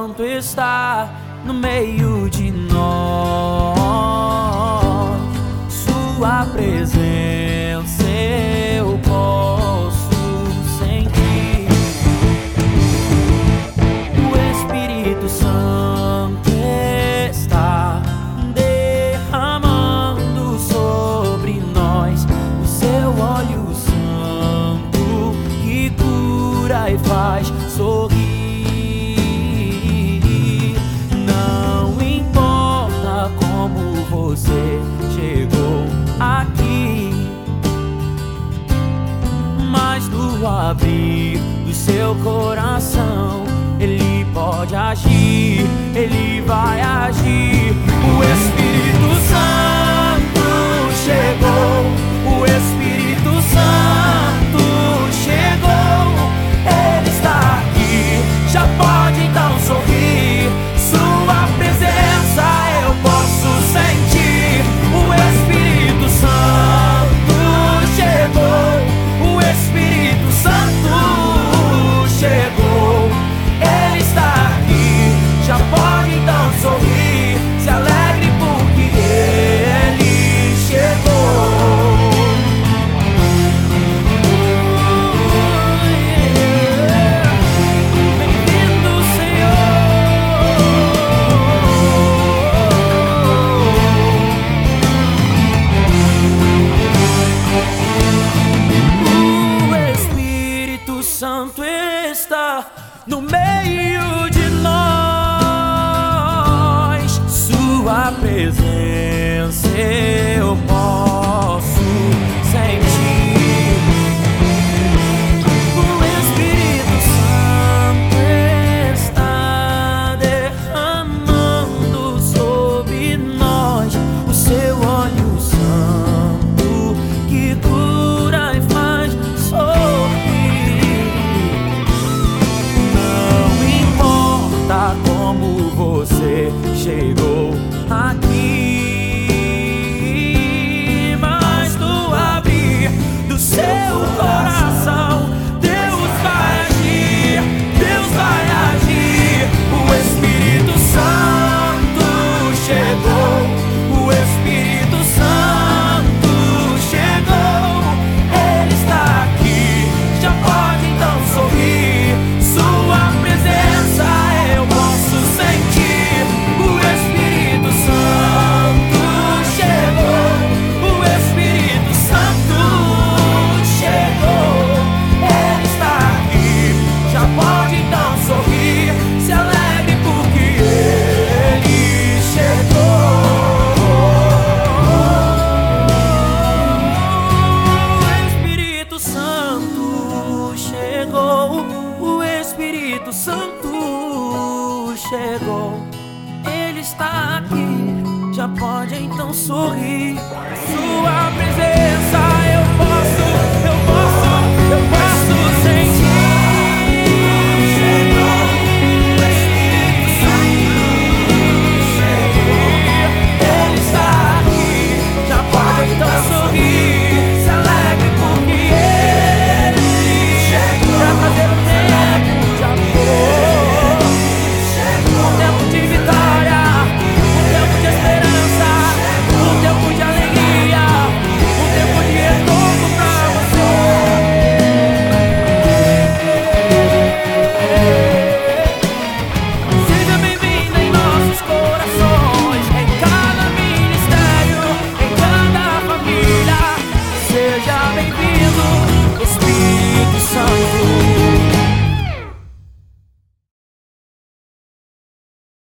Santo está no meio de nós. Sua presença eu posso sentir. O Espírito Santo está derramando sobre nós o seu óleo santo que cura e faz sorrir. Você chegou aqui, mas no abrir do seu coração Ele pode agir, Ele vai agir. O Espírito Santo chegou, o Espírito Santo chegou. Ele está aqui, já pode então sorrir. Sua presença eu posso sentir. O Espírito Santo chegou, o Espírito Santo chegou. Ele está aqui, já pode então sorrir. Se alegre porque Ele chegou. Bem-vindo, Senhor. O Espírito Santo está no meio de nós. Sua presença eu posso sentir. O Espírito Santo está derramando sobre nós o seu óleo santo que cura e faz sorrir. Não importa como você chegou aqui, mas no abrir do seu coração Deus vai agir, Deus vai agir. O Espírito Santo chegou, o Espírito Santo chegou. Ele está aqui, já pode então sorrir. Sua presença eu posso sentir. O Espírito Santo chegou, o Espírito Santo chegou. Ele está aqui, já pode então sorrir. Se alegre porque Ele chegou. O Espírito Santo chegou, o Espírito Santo chegou. Ele está aqui, já pode então sorrir. Sua presença eu posso